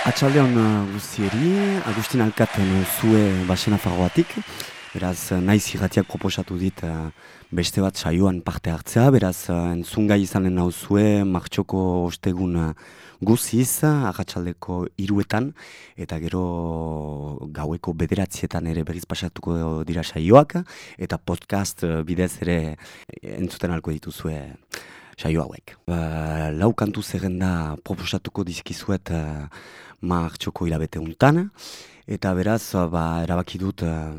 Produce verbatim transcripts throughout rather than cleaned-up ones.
Atxaldeon guztieri, Agustin Alkaten zue Basen Nafarroatik, beraz naiz irratiak proposatu dit beste bat saioan parte hartzea, beraz entzungai izanen nauzue martxoko ostegun guziz, arratsaldeko hiruetan, eta gero gaueko bederatzietan ere berriz pasatuko dira saioak, eta podcast bidez ere entzuten alko dituzue saio hauek. Ba, lau kantu zerrenda proposatuko dizkizuet uh, martxoko hilabete untan, eta beraz ba, erabaki dut uh,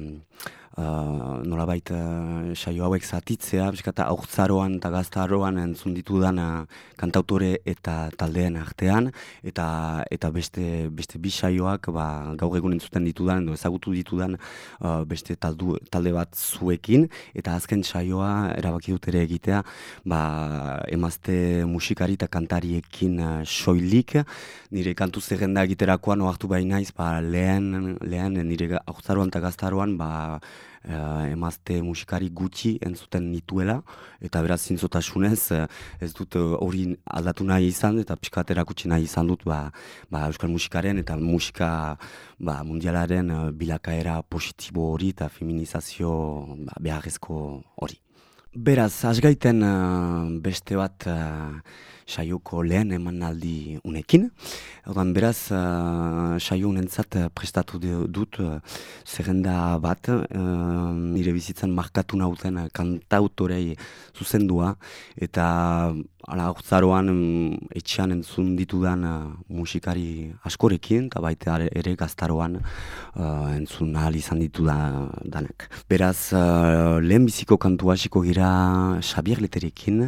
uh, nolabait uh, saio hauek zatitzea, biskata aurtzaroan eta gaztaroan entzun ditudan uh, kantautore eta taldeen artean, eta eta beste beste bi saioak ba, gaur egun entzuten ditudan, edo ezagutu ditudan uh, beste taldu, talde bat zuekin, eta azken saioa erabaki dut ere egitea, ba, emazte musikari eta kantariekin uh, soilik, nire kantu zerrenda egiterakoan ohartu bai naiz, ba, lehen, lehen nire aurtzaroan eta gaztaroan ba, Uh, emazte musikari gutxi entzuten nituela, eta beraz zintzotasunez uh, ez dut hori uh, aldatu nahi izan, eta pixkat erakutsi nahi izan dut ba, ba, euskal musikaren eta musika ba, mundialaren uh, bilakaera positibo hori eta feminizazio ba, beharrezko hori. Beraz, hasgaiten uh, beste bat uh, saioko lehen emanaldi unekin. Ordan beraz, uh, saio unentzat uh, prestatu dut uh, zerrenda bat, uh, nire bizitzan markatu nauten uh, kantautorei zuzendua, eta ala urtzaroan um, etxean entzun ditudan uh, musikari askorekin, eta baita ere gaztaroan uh, entzun ahal izan ditudan danak. Beraz, uh, lehen biziko kantu hasiko gira Xabier Leterekin,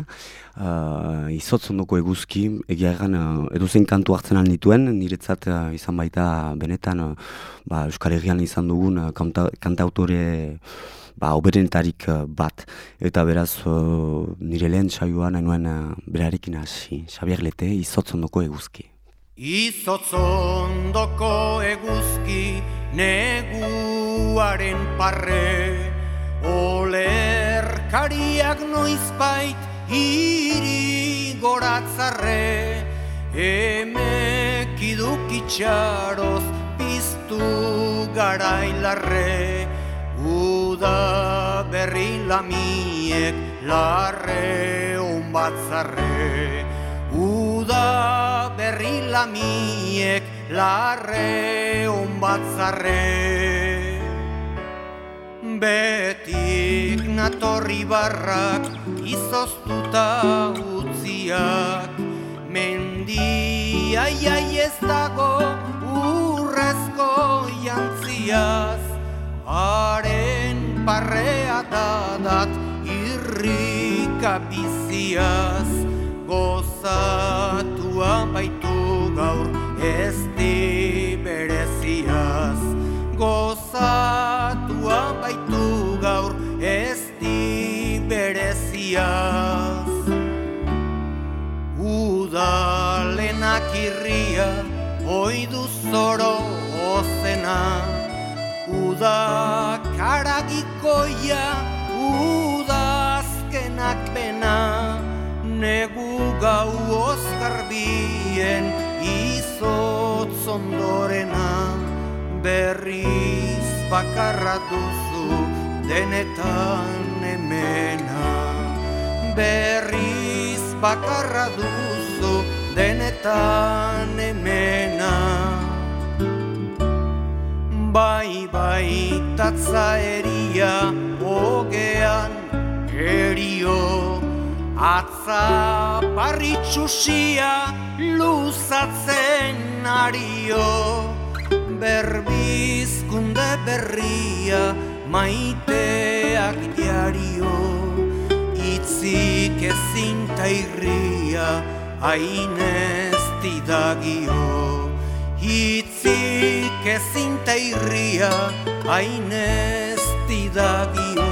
uh, izotzondoko eguzki, egia egan uh, edozein kantu hartzen al nituen, niretzat uh, izan baita benetan uh, ba, Euskal Herrian izan dugun uh, kanta, kantautore ba, oberenetarik uh, bat, eta beraz uh, nire lehen saioan hainuen uh, berarekin hasi, Xabier Lete, izotzondoko eguzki. Izotzondoko eguzki neguaren parre, olerkariak noizbait hiri goratzarre, emek idukitxaroz piztu garailarre, uda berri lamiek larre onbatzarre, uda berri lamiek larre onbatzarre. Betik natorri barrak izoztuta utziak, mendia iai ez dago urrezko jantziaz, haren parrea dadat irrika biziaz, gozatua baitu gaur ez di bereziaz, gozatua baitu gaur ez di bereziaz. Udalenak irria oidu zoro ozena, uda karagikoia, uda azkenak bena, negu gau ozkarbien izotz ondorena, berriz bakarra duzu denetan emena, berriz bakarra duzu denetan emena. Bai bai tatza eria ogean erio, atza parritxusia luzatzen ario, berbizkunde berria maiteak diario, itzik ezinta irria hainez didagio, itzik ezinta irria hainez didagio.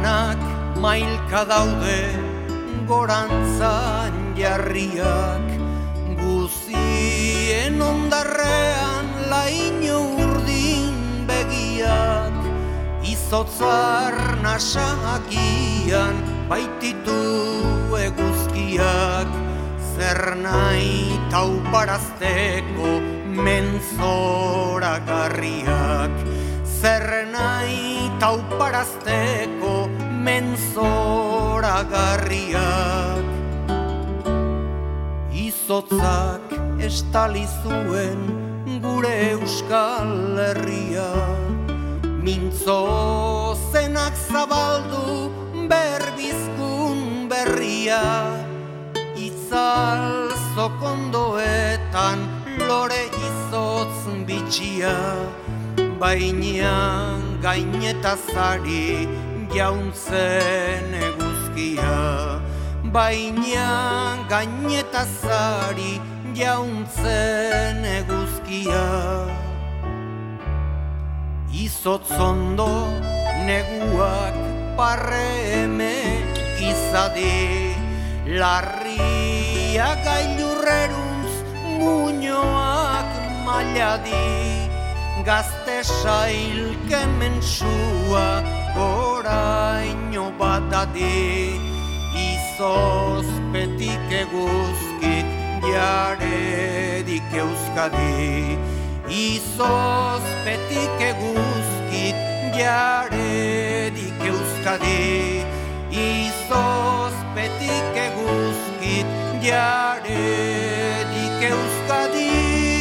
danak mailka daude gorantzan jarriak, guzien ondarrean laino urdin begiak, izotzar nasakian baititu eguzkiak, zer nahi tauparazteko menzoragarriak, zer nahi tauparazteko menzoragarriak. Izotzak estali zuen gure Euskal Herria, mintzo zenak zabaldu berbizkun berria, itzal zokondoetan lore izotz bitxia, baina gainetazari jauntzen eguzkia, baina gainetazari jauntzen eguzkia. Izotzondo neguak parre emek izadi, larria gailurreruntz muñoak mailadi, gazte sailke mensua goraino batadi, izozpetik eguzkik jaredik Euskadi, izozpetik eguzkik jaredik Euskadi, izozpetik eguzkik jaredik Euskadi.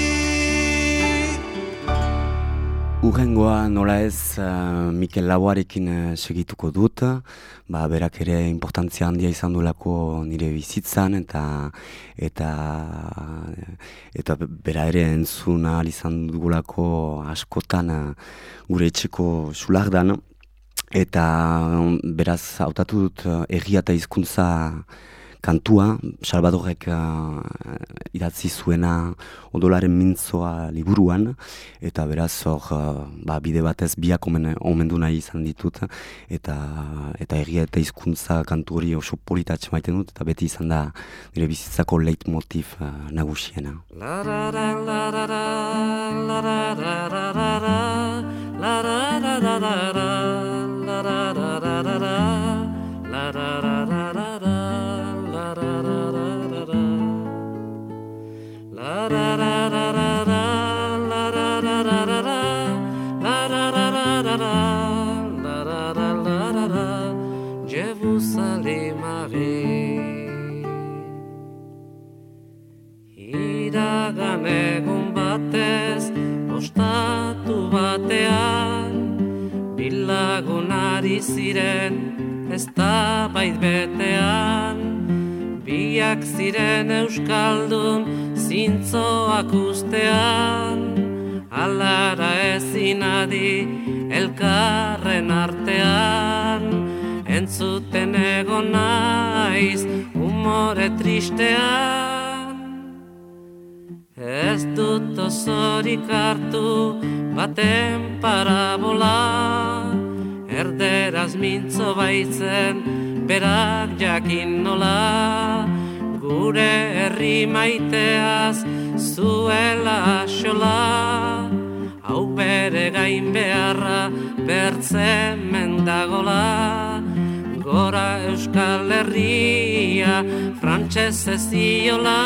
Urrengoa nola ez uh, Mikel Laboarekin uh, segituko dut, ba, berak ere importantzia handia izan duelako nire bizitzan, eta eta eta bera ere entzun ahal izan dugulako askotan uh, gure etxeko sulardan, eta um, beraz hautatu dut uh, egia eta hizkuntza kantua, Salvadorrek uh, idatzi zuena Odolaren mintzoa liburuan, eta beraz hor uh, ba, bide batez biak omen, omendu nahi izan ditut, eta eta egia eta hizkuntza kantu hori oso politatxe maiten dut, eta beti izan da nire bizitzako leitmotiv uh, nagusiena. La la la la la la la la la la la la la la la la la la la Je vous salue Marie. Iragan egun batez ostatu batean, bilagun ari ziren ez da bait betean, biak ziren euskaldun zintzoak ustean, alara ezin adi elkarren artean, entzuten egon naiz umore tristean. Ez dut osorik hartu baten parabola, erderaz mintzo baitzen berak jakin nola, gure herri maiteaz zuela xola, hau bere gain beharra bertzen mendagola, gora Euskal Herria frantxez eziola.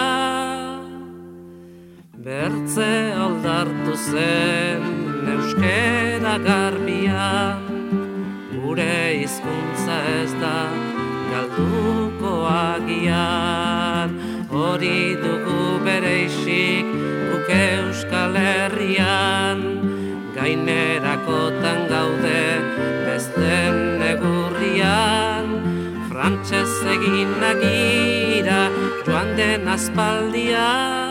Bertze aldartu zen euskera garbian, gure hizkuntza ez da galduko agian, hori dugu bereizik guk Euskal Herrian, gainerakotan gaude besten egurrian, frantxez egin agira joan den aspaldian.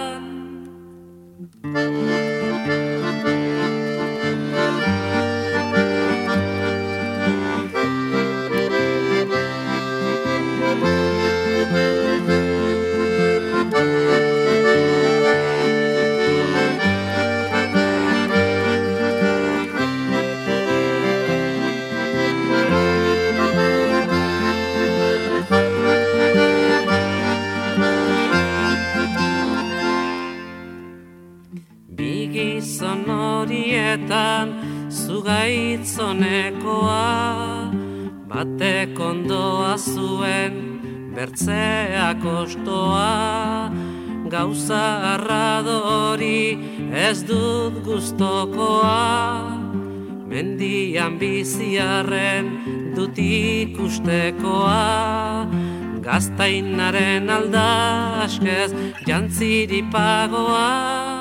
gitzonekoa, batek ondoa zuen, bertzeak ostoa, gauza arradori ez dut gustokoa, mendian biziarren dut ikustekoa, gaztainaren aldaskez jantziripagoa.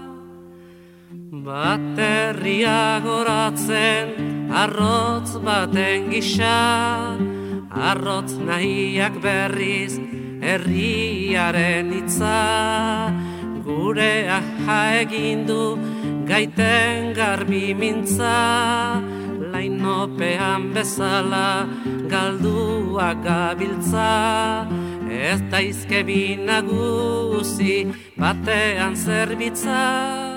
Baterria goratzen arrotz baten gisa, arrotz nahiak berriz herriaren hitza, gure aha egin du gaiten garbi mintza, lainopean bezala galduak gabiltza, ez daizke bi nagusi batean zerbitza.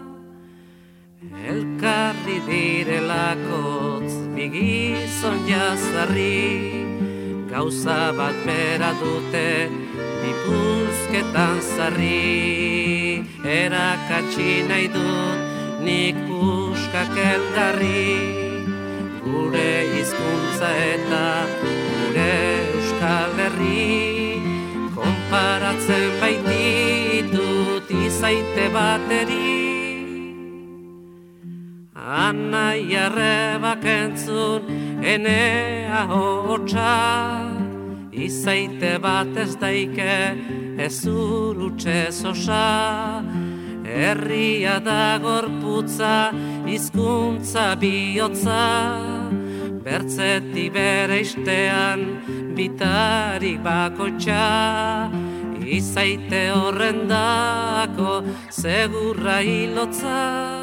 Elkarri direlakotz bigizon jazarri, gauza bat bera dute bipuzketan zarri, erakatsi nahi dut nik puskak elgarri, gure hizkuntza eta gure Euskal Herri, konparatzen baititut izaite bateri. Anai arrebak entzun enea hotxa, izaite bat ez daike ez urutxe zosa, herria da gorputza hizkuntza bihotza, bertzeti bere istean bitarik bakotxa, izaite horrendako segurra hilotza.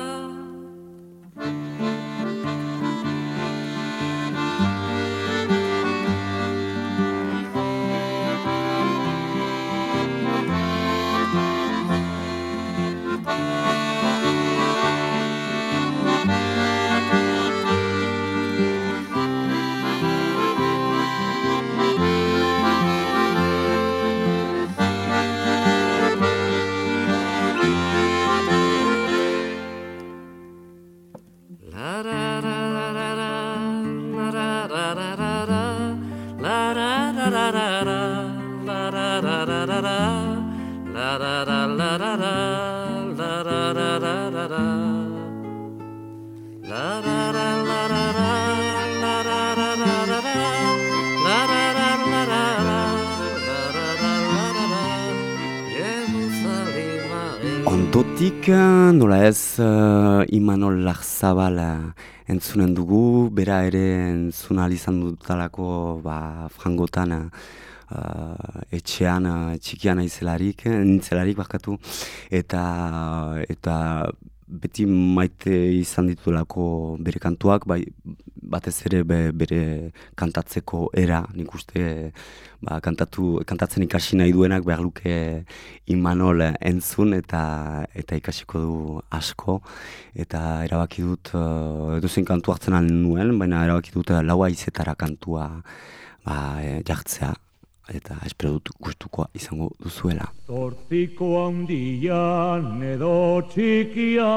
Ondotik, nola ez, uh, Imanol Larzabal uh, entzunen dugu, bera ere entzun ahal izan dutalako ba, frangotan uh, etxean uh, txikian aizelarik, nintzelarik bakatu, eta, eta beti maite izan ditulako bere kantuak, bai, batez ere be, bere kantatzeko era, nik uste ba, kantatu, kantatzen ikasi nahi duenak behar luke Imanol entzun eta eta ikasiko du asko, eta erabaki dut uh, edozein kantu hartzen al nuen, baina erabaki dut uh, lau haizetara kantua ba, e, jartzea, eta espero dut gustukoa izango duzuela. Zortziko handian edo txikia,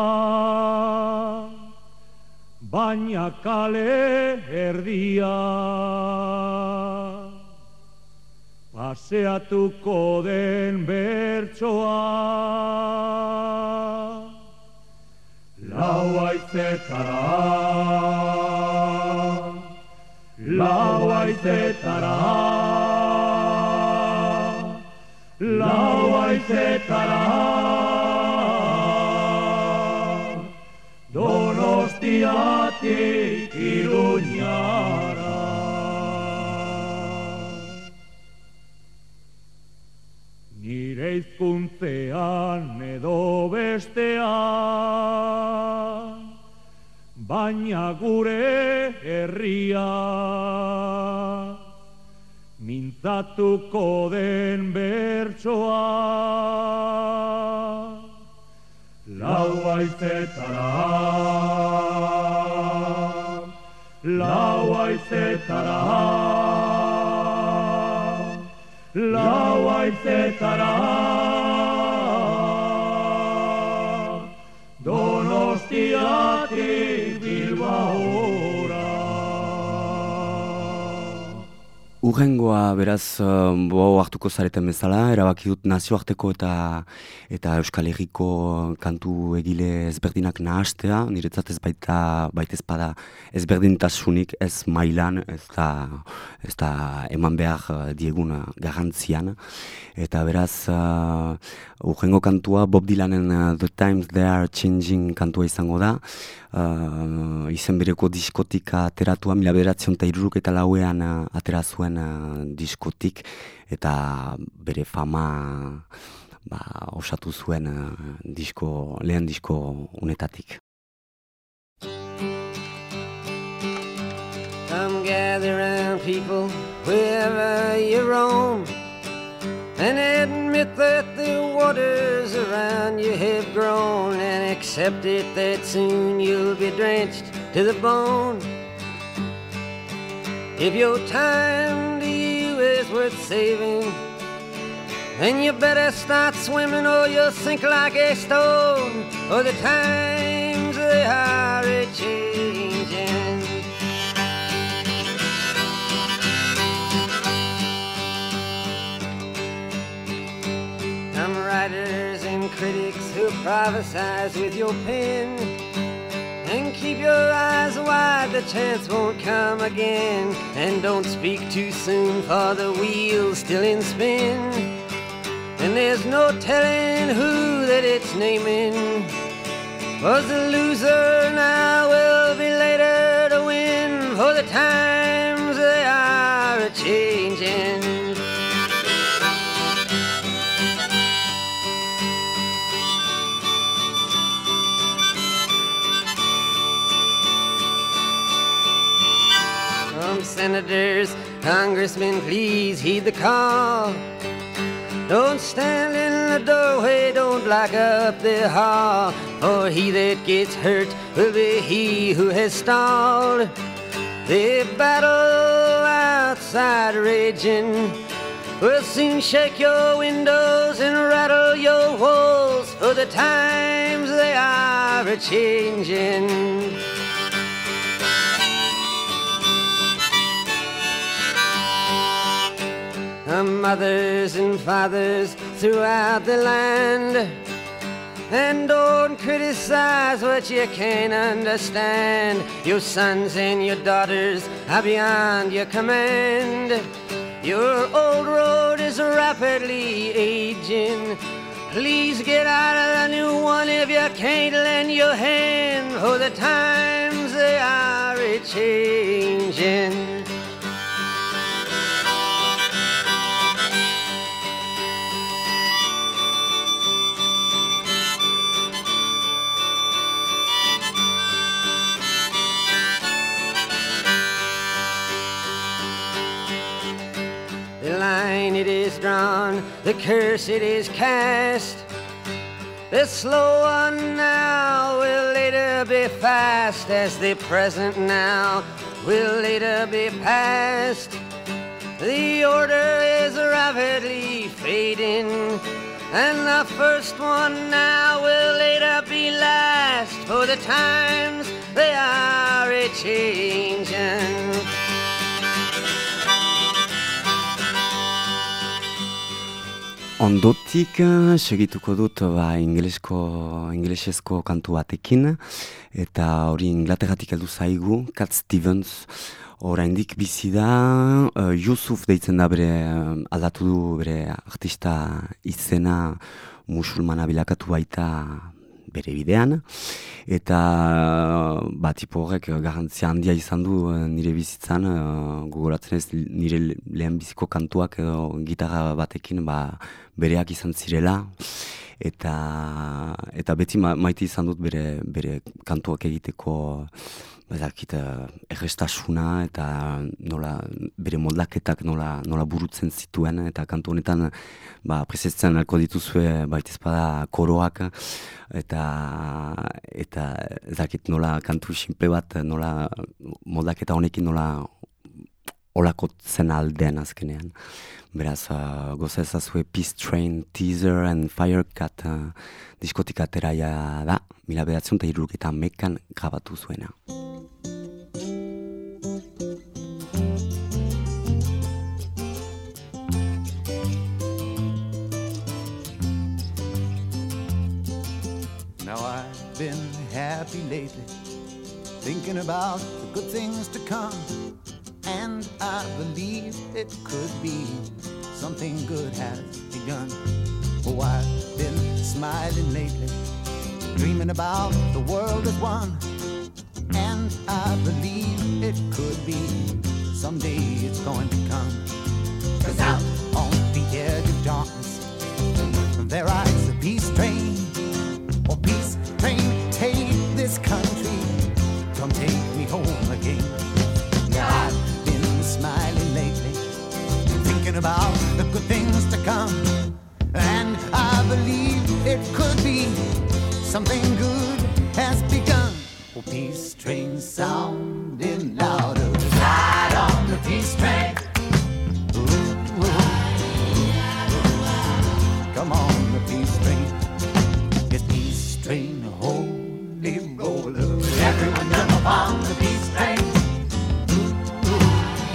baina kale erdia, paseatuko den bertsoa, lau haizetara, lau haizetara, lau haizetara, Donostiatik Iruñara. Nire hizkuntzean edo bestean, baina gure herria, mintzatuko den bertsoa, lau haizetara, lau haizetara, lau haizetara, Donostiatik Bilbao. Urrengoa beraz bo hartuko zareten bezala, erabaki dut nazioarteko eta eta Euskal Herriko kantu egile ezberdinak nahastea, niretzat ez baita baita ezpada ezberdintasunik ez mailan, ez da, ez da eman behar diegun garrantzian, eta beraz uh, urrengo kantua Bob Dylanen uh, The Times They Are Changing kantua izango da. Uh, izen bereko diskotika ateratua, mila bederatzen eta iruruk eta lauean uh, atera zuen uh, diskotik, eta bere fama ba, osatu zuen uh, disko, lehen disko unetatik. Come gather round people wherever you roam, and admit that the waters around you have grown, and accept it that soon you'll be drenched to the bone. If your time to you is worth saving, then you better start swimming or you'll sink like a stone, for the times they are a-changing. Writers and critics who prophesize with your pen, and keep your eyes wide, the chance won't come again. And don't speak too soon, for the wheel's still in spin, and there's no telling who that it's naming. Was the loser now will be later to win, for the times they are a-changing. Senators, congressmen, please heed the call. Don't stand in the doorway, don't block up the hall, for he that gets hurt will be he who has stalled. The battle outside raging will soon shake your windows and rattle your walls, for the times they are a-changing. Mothers and fathers throughout the land, and don't criticize what you can't understand. Your sons and your daughters are beyond your command. Your old road is rapidly aging. Please get out of the new one if you can't lend your hand, for the times they are a-changing. It is drawn, the curse it is cast. The slow one now will later be fast, as the present now will later be past. The order is rapidly fading, and the first one now will later be last, for the times they are a-changing. Ondotik segituko dut ba, ingelesko, ingelesezko kantu batekin, eta hori Inglaterratik heldu zaigu, Cat Stevens, oraindik bizi da, uh, Yusuf deitzen da bere, aldatu du bere artista izena, musulmana bilakatu baita bere bidean, eta ba, tipo horrek garrantzia handia izan du nire bizitzan, uh, gogoratzen ez nire lehen biziko kantuak edo gitarra batekin ba, bereak izan zirela, eta, eta beti ma, maite izan dut bere, bere kantuak egiteko badakit, errestasuna eta nola, bere moldaketak nola, nola burutzen zituen, eta kantu honetan ba, presetzen alko dituzue baitezpada koroak, eta eta ezakit nola kantu simple bat, nola moldaketa honekin nola olakotzen aldean azkenean. Beraz, uh, goza ezazue Peace Train, Teaser and Firecat uh, diskotik ateraia da, mila bedatzen eta irurketa mekan grabatu zuena. been happy lately, thinking about the good things to come, and I believe it could be something good has begun. Oh, I've been smiling lately, dreaming about the world as one, and I believe it could be someday it's going to come. 'Cause out on the edge of darkness there rides a peace train. Oh, peace train, take this country, come take me home again. Yeah, I've been smiling lately, thinking about the good things to come, and I believe it could be something good has begun. Oh, peace train sounding louder, ride on the peace train. Ooh, ooh. Come on, the peace train. It's peace train, holy roller. Everyone jump up on the peace train. Ooh, ooh.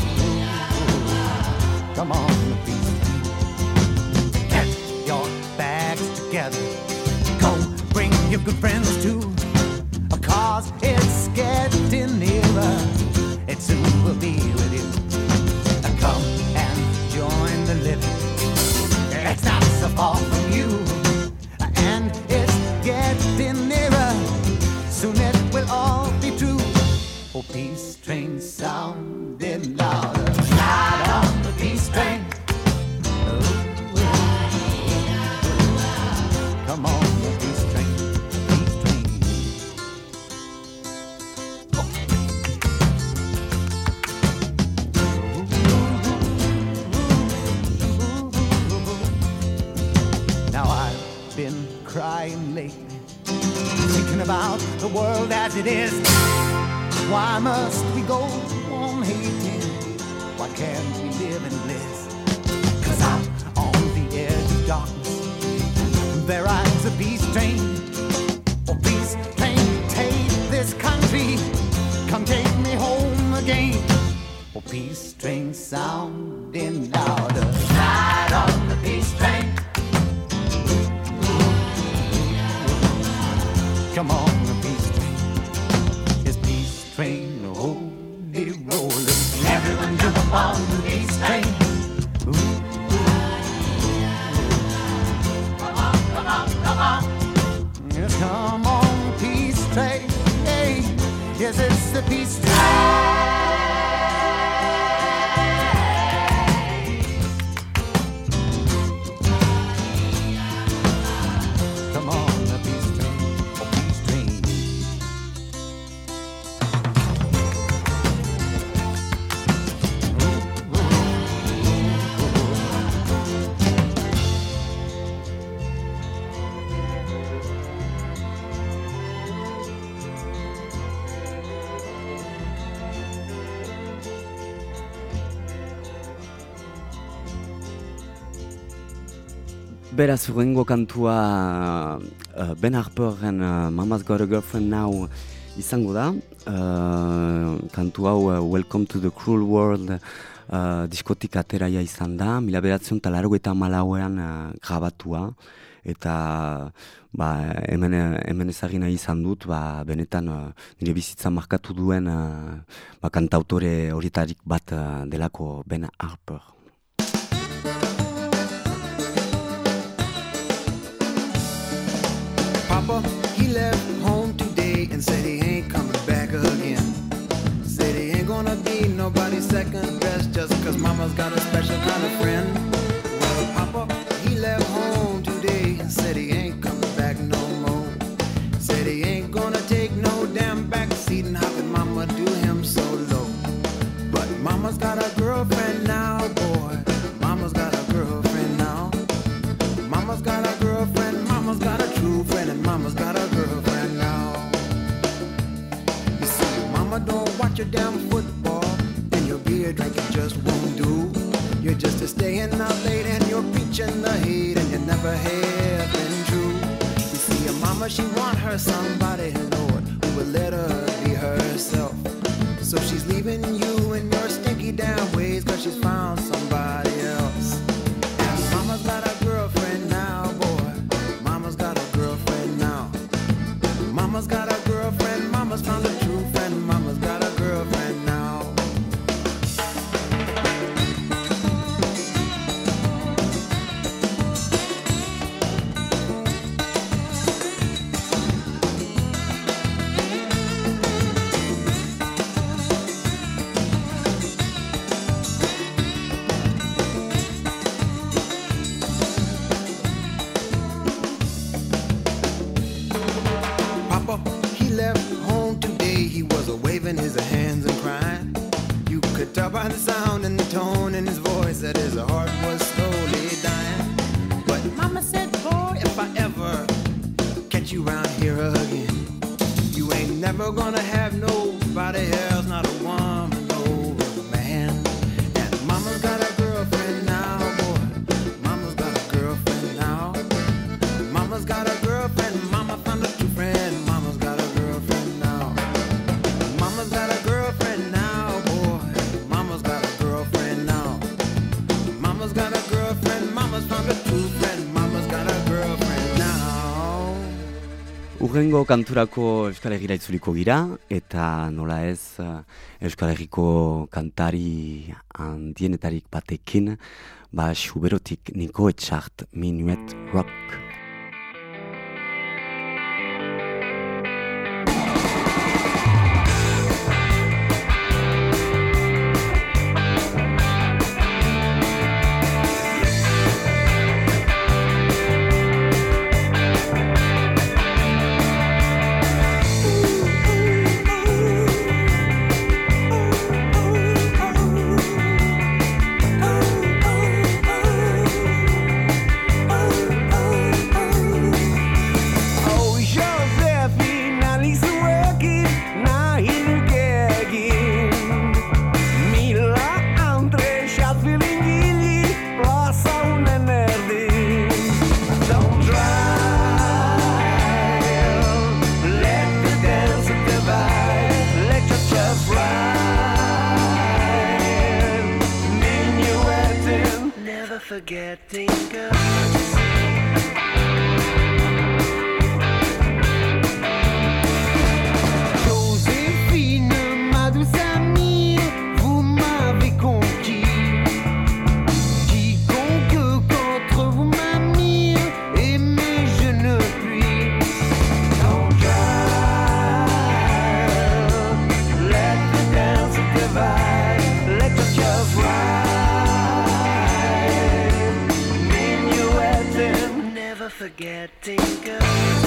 Come on, the peace train. Get your bags together. Go bring your good friends too, 'cause it's getting nearer. It soon will be with you. Come and join the living. It's not so far from you, and it's getting nearer. Soon it will all be true. Oh, peace train sounding louder. Ride on the peace train. Oh, come on, the peace train, peace train. Oh. Now I've been crying lately, thinking about the world as it is. Why must we go on hating? Why can't we live in bliss? 'Cause out on the edge of darkness there rides a peace train. Oh, peace train, take this country, come take me home again. Oh, peace train sounding louder, ride on the peace train. Come on, the peace train. It's peace train, holy roller. Everyone jump up on the peace train. Ooh, ooh. Come on, come on, come on. Yes, come on, peace train. Hey, yes, it's the peace train. Come on, the peace train. Oh, peace train. Beraz, urrengo kantua uh, Ben Harperren uh, Mama's Got a Girlfriend Now izango da. Uh, kantu hau uh, Welcome to the Cruel World uh, diskotik ateraia izan da, mila bederatziehun eta laurogeita hamalauean uh, grabatua, eta ba, hemen, hemen ezagina izan dut, ba, benetan uh, nire bizitza markatu duen uh, ba, kantautore horietarik bat uh, delako Ben Harper. Papa, he left home today and said he ain't coming back again. Said he ain't gonna be nobody's second best just 'cause mama's got a special kind of friend. Well, Papa, he left home today and said he ain't coming back no more. Said he ain't gonna take no damn back seat, and how could mama do him so low? But mama's got a girlfriend now, boy. Mama's got a girlfriend now. Mama's got a girlfriend, mama's got a true friend, and mama's got a girlfriend now. You see, mama don't watch your damn football, and your beer drinking just won't do. You're just a staying out late and you're preaching the hate, and you never have been true. You see, your mama, she want her somebody, Lord, who will let her be herself. So she's leaving you in your stinky damn ways 'cause she's found somebody else. And mama's got a girlfriend now, boy. Mama's got a girlfriend now. Mama tone in his voice that his heart was slowly dying. But Mama said, boy, if I ever catch you round here again, you ain't never gonna have nobody else, not a woman, no man. And Mama's got a girlfriend now, boy. Mama's got a girlfriend now. Mama's got a girlfriend. Mama found a true friend. Mama's got a girlfriend now. Mama's got a girlfriend now, boy. Mama's got a girlfriend now. Mama's got a girlfriend. Mama's found a true friend. Mama's got a girlfriend now. Urrengo kanturako Euskal Herrira itzuliko gira, eta nola ez Euskal Herriko kantari handienetarik batekin, ba Xuberotik Niko Etxart, Minuet Rock. Forgetting girls. Joséphine, ma douce amie, vous m'avez conquis. Quiconque contre vous m'admire, aimer je ne puis. Don't try, let the dance divide, let us just ride. Forgetting girls.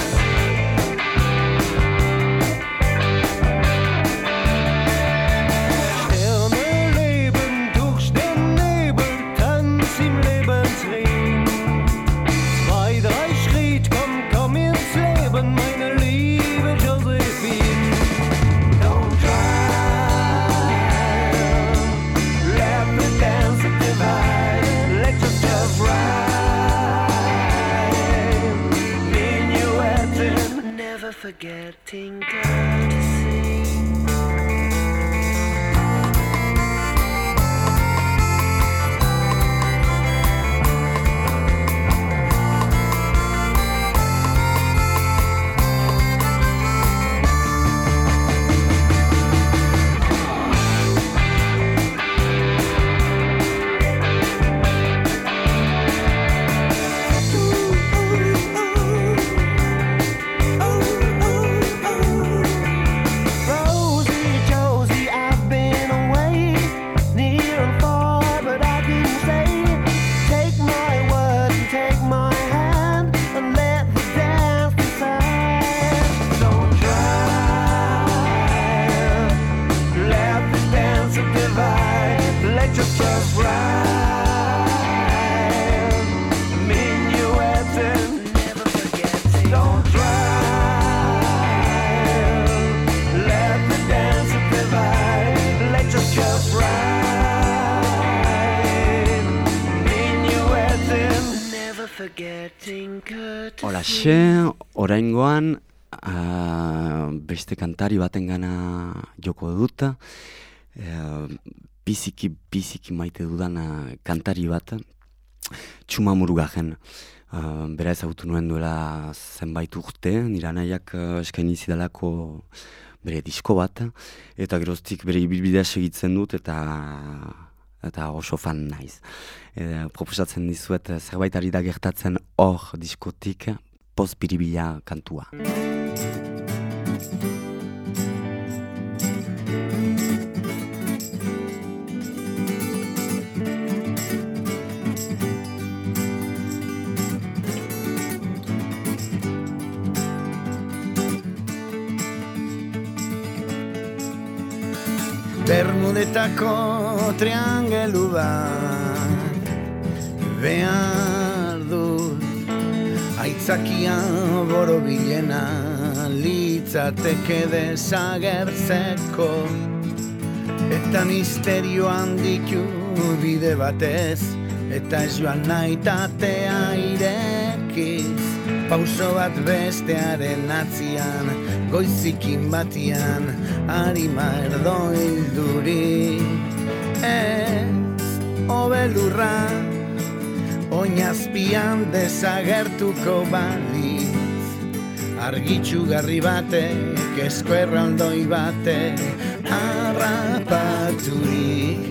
Sterne leben durch den Nebel, tanz im Lebensring. Zwei, drei Schritt, komm, komm ins Leben, meine liebe Josephine. Don't try, let the dance divide, let us just ride. Forgetting courtesy. Olaxe, oraingoan uh, beste kantari baten gana joko dut, uh, biziki, biziki maite dudan uh, kantari bat, Txuma Murugajen. Uh, bera ezagutu nuen duela zenbait urte, nire anaiak uh, eskaini zidalako bere disko bat, eta geroztik bere ibilbidea segitzen dut, eta eta oso fan naiz. E, proposatzen dizuet zerbait ari da gertatzen hor diskotik post-biribila kantua. Bermudetako triangelu bat behar dut, aitzakia borobilena litzateke desagertzeko, eta misterio handiku bide batez, eta ez joan nahi tatea irekiz, pauso bat bestearen atzian, goizikin batian, harima erdoilduri. Ez obelurra, oinazpian desagertuko baliz, argitxugarri batek, eskuerraldoi batek, harrapaturik.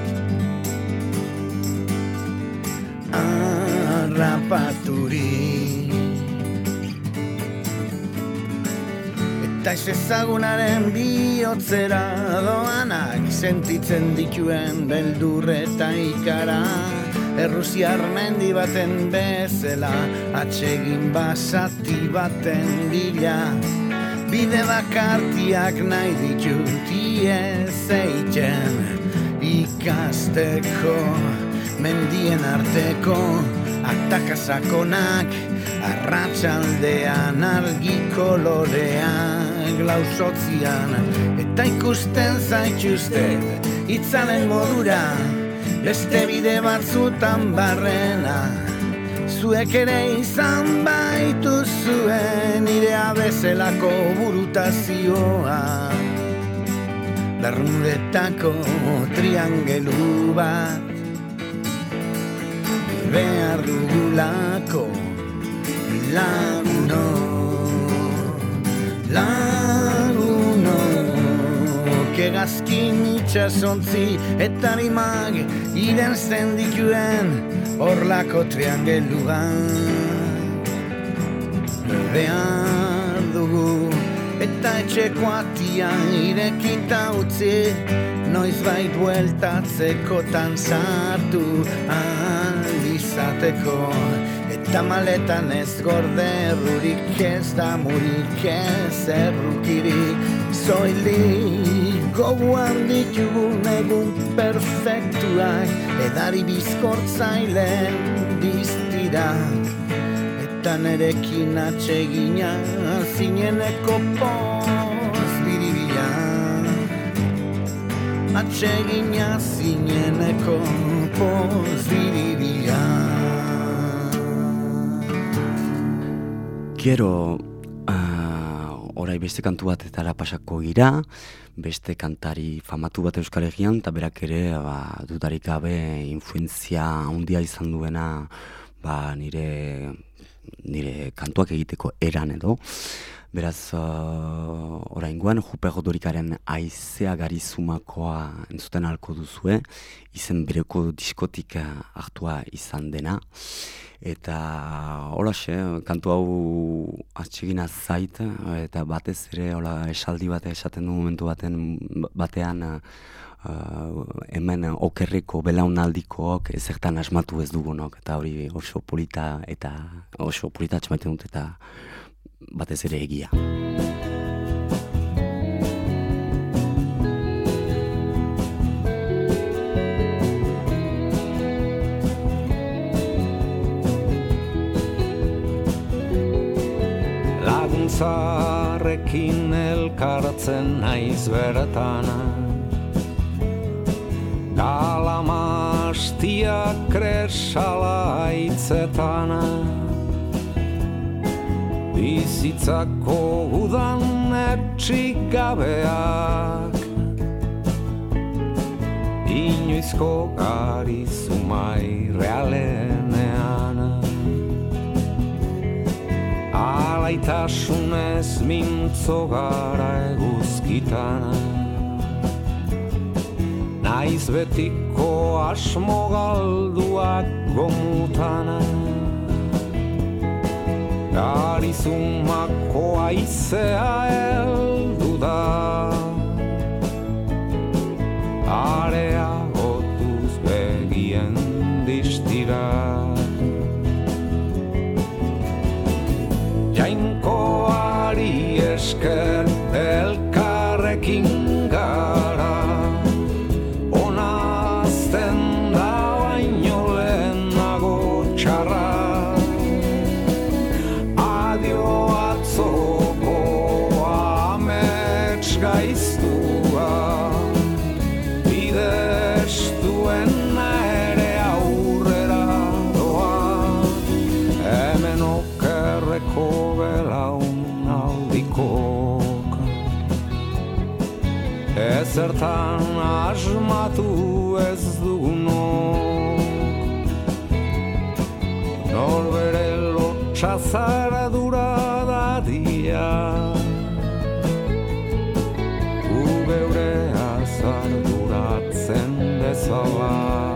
Harrapaturik. Eta ez ezagunaren bihotzera doanak, sentitzen dituen beldur eta ikara, errusiar mendi baten bezala, atsegin basati baten bila, bide bakartiak nahi ditut iez eitzen ikasteko, mendien arteko atakasakonak, arratsaldean argi koloreak glausotzian, eta ikusten zaituztet itzalen modura, beste bide batzutan barrena, zuek ere izan baitu zuen nirea bezalako burutazioa, Bermudetako triangelu bat behar dugulako, laguno, laguno, kegazkin itxasontzi eta harimag irensten dituen horlako triangeluan. Behar dugu eta etxeko atia irekita utzi, noiz bait bueltatzekotan sartu alizateko, eta maletan ez gorderrurik, ez damurik, ez errukirik, soilik goguan ditugun egun perfektuak, edari bizkortzailen diztirak, eta nerekin atsegina zineneko poz biribila, atsegina zineneko poz biribila. Gero, uh, orai beste kantu bat etara pasako gira, beste kantari famatu bat Euskal Herrian, eta berak ere, ba, dudarik gabe, influenzia handia izan duena, ba, nire, nire kantuak egiteko eran edo. Beraz, uh, oraingoan, Juper Rodorikaren Aizea Garizumakoa entzuten ahalko duzue, izen bereko diskotik hartua izan dena. Eta holaxe, kantu hau atsegina zait, eta batez ere hola esaldi bat esaten du momentu baten batean uh, hemen okerreko belaunaldikook ezertan asmatu ez dugunok, eta hori oso polita eta oso polita atxamaiten dut eta batez ere egia. Laguntzarekin elkartzen naiz beretana, Galamastiak kresala aitzetana, bizitzako udan etxik gabeak, inoizko garizumai realenean, alaitasunez mintzo gara eguzkitana, naiz betiko asmo galduak gomutana, Garizumako aizea heldu da, areagotuz begien distira. Jainkoari esker elkarrekin gara, zertan asmatu ez dugunok. Norbere lotxazara dura dadia, gu geure azarduratzen bezala.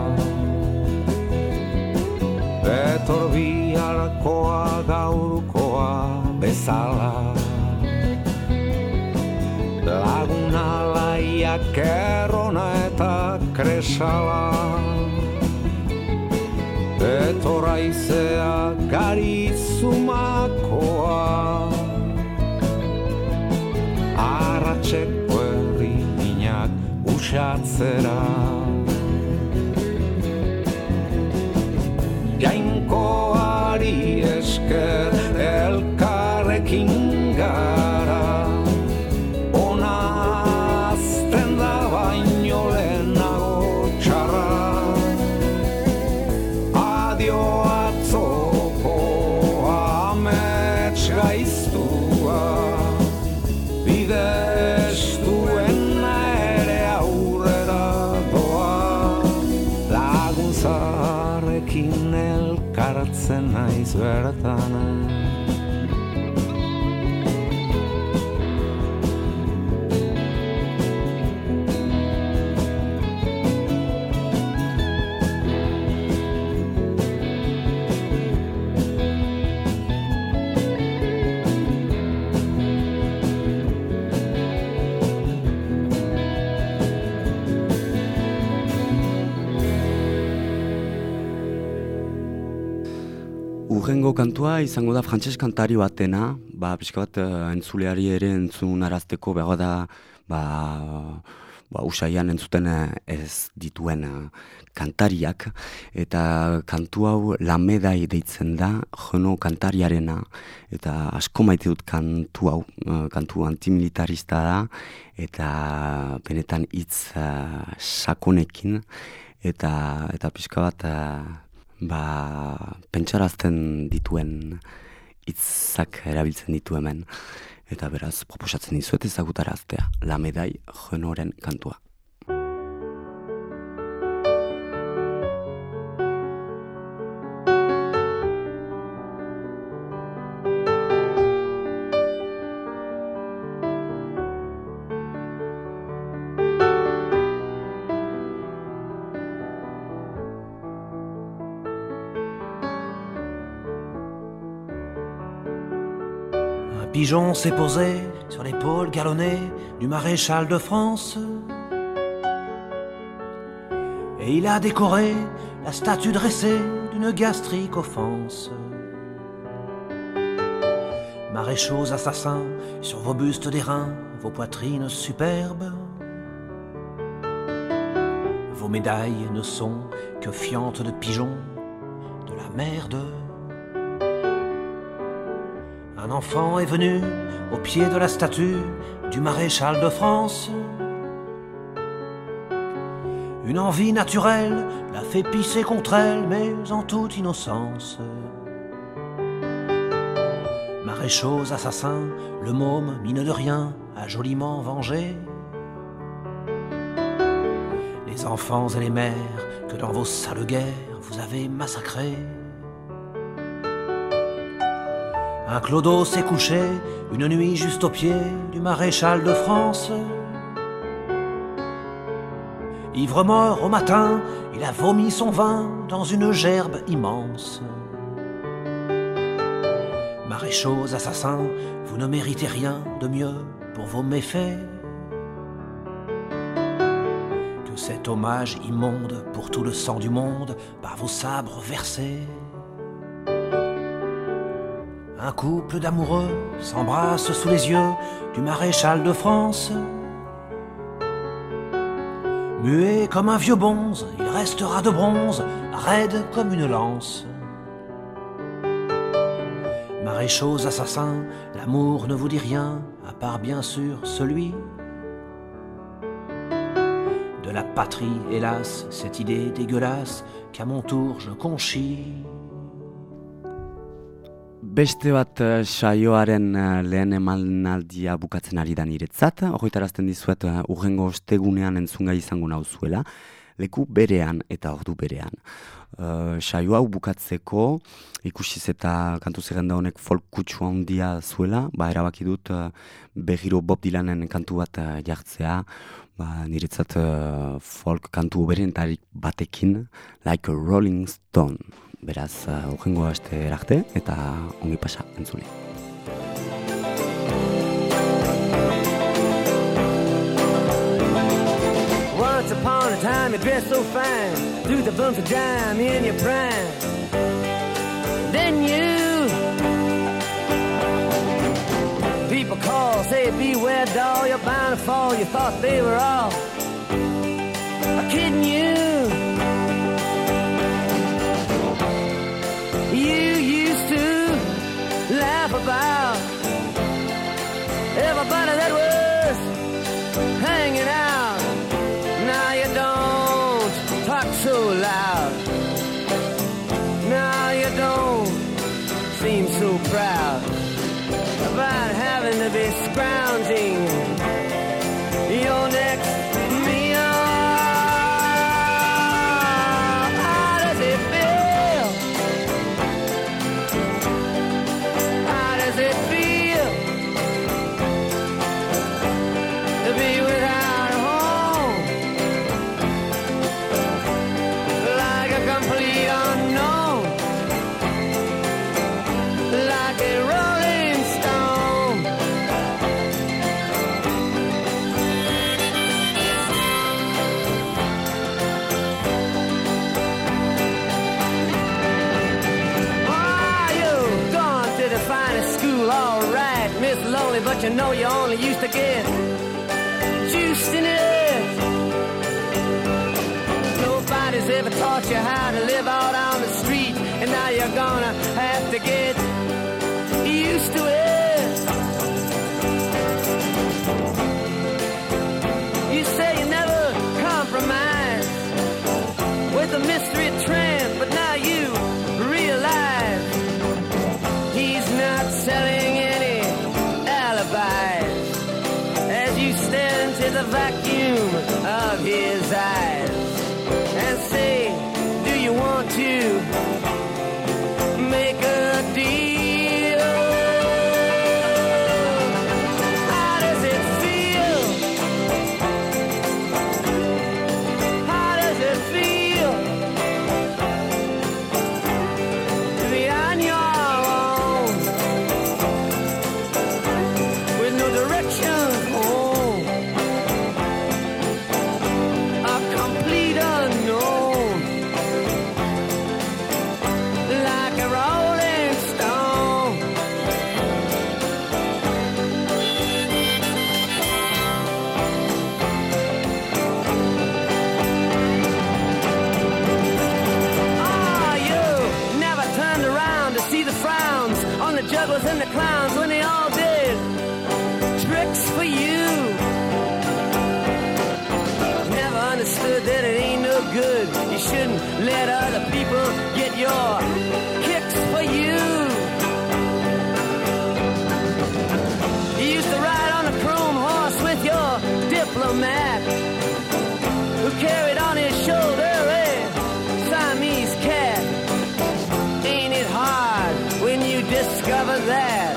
Betor biharkoa gaurkoa bezala, laguna laiak errona eta kresala. Betor aizea garizumakoa, arratxeko herri minak usatzera. Jainkoari esker elkarrekin gara, ona azten da baino lehenago txarra. Adio atzoko amets gaiztua, bide estuena ere aurrera doa. Laguntzarekin elkartzen naiz bertan. Urrengo kantua izango da frantses kantari batena, ba, pixka bat uh, entzuleari ere entzun arazteko behar da, ba, ba, usaian entzuten ez dituen uh, kantariak, eta kantu hau Lamedai deitzen da, jono kantariarena, eta asko maite dut kantu hau, uh, kantu antimilitarista da, eta benetan hitz uh, sakonekin, eta, eta pixka bat uh, ba, pentsarazten dituen hitzak erabiltzen ditu hemen. Eta beraz, proposatzen dizuet ezagutaraztea, Lamedai jonoren kantua. Pigeon s'est posé sur l'épaule galonnée du maréchal de France, et il a décoré la statue dressée d'une gastrique offense. Maréchaux assassins sur vos bustes d'airain, vos poitrines superbes, vos médailles ne sont que fientes de pigeons, de la merde. Un enfant est venu au pied de la statue du maréchal de France. Une envie naturelle l'a fait pisser contre elle, mais en toute innocence. Maréchaux assassins, le môme, mine de rien, a joliment vengé les enfants et les mères que dans vos sales guerres vous avez massacrés. Un clodo s'est couché une nuit juste au pied du maréchal de France. Ivre mort au matin, il a vomi son vin dans une gerbe immense. Maréchaux assassins, vous ne méritez rien de mieux pour vos méfaits que cet hommage immonde pour tout le sang du monde par vos sabres versés. Un couple d'amoureux s'embrasse sous les yeux du maréchal de France. Muet comme un vieux bonze, il restera de bronze, raide comme une lance. Maréchaux assassins, l'amour ne vous dit rien, à part bien sûr celui de la patrie, hélas, cette idée dégueulasse qu'à mon tour je conchis. Beste bat uh, saioaren uh, lehen emanaldia bukatzen ari da niretzat. Horretarazten dizuet uh, urrengo ostegunean entzungai izango nauzuela, leku berean eta ordu berean. Uh, saio hau bukatzeko, ikusiz eta kantu zerrenda honek folk kutsu handia zuela, ba, erabaki dut uh, berriro Bob Dylanen kantu bat uh, jartzea, ba, niretzat uh, folk kantu berentarik batekin, Like a Rolling Stone. Beraz, uh, urrengo aste erarte eta ongi pasa entzule. Once upon a time you dressed so fine, threw the bumps of dime in your prime. Then you people call, say beware doll, you're bound to fall. You thought they were all kidding you. You used to laugh about everybody that was hanging out. Now you don't talk so loud. Now you don't seem so proud about having to be scrounging your next meal. How does it feel? How does it feel to be without a home? Like a complete unknown, like a rolling stone. Oh, you've gone to the finest school, all right, Miss Lonely, but you know you only used to get juiced in it. Nobody's ever taught you how to live out on the street, and now you're gonna have to get used to it. You say you never compromise with a mystery tramp, but now you realize he's not selling any alibis as you stare into the vacuum of his eyes and say, do you want to make a deal? How does it feel? How does it feel to be on your own with no direction home? A complete unknown, like a rolling stone. Ah, you never turned around to see the frowns on the jugglers and the clowns when they all did tricks for you. Never understood that it ain't no good. You shouldn't let other people get your kicks for you. You used to ride on a chrome horse with your diplomat, who carried on his shoulder a Siamese cat. Ain't it hard when you discover that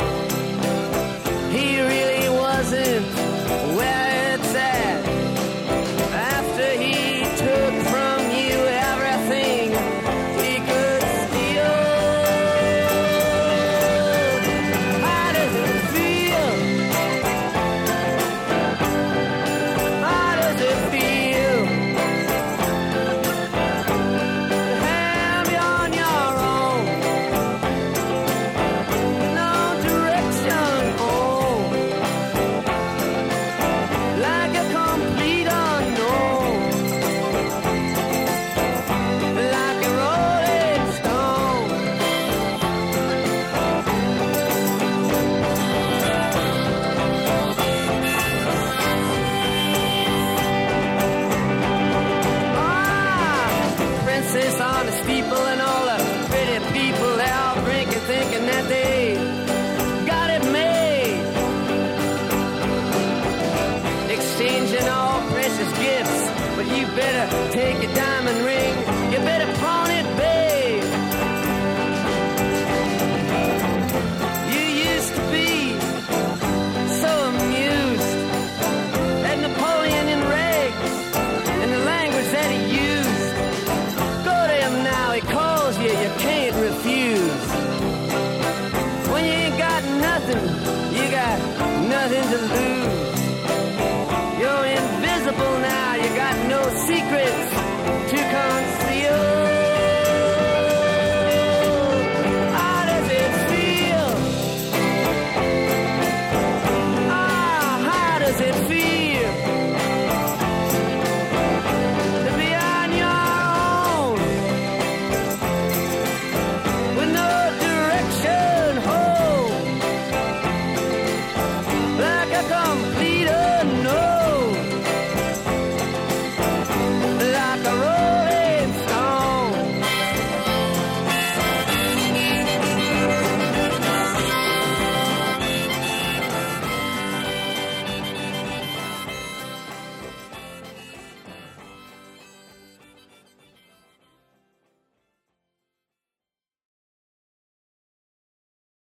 he really wasn't where it's at? After he took from you everything he could steal. to lose.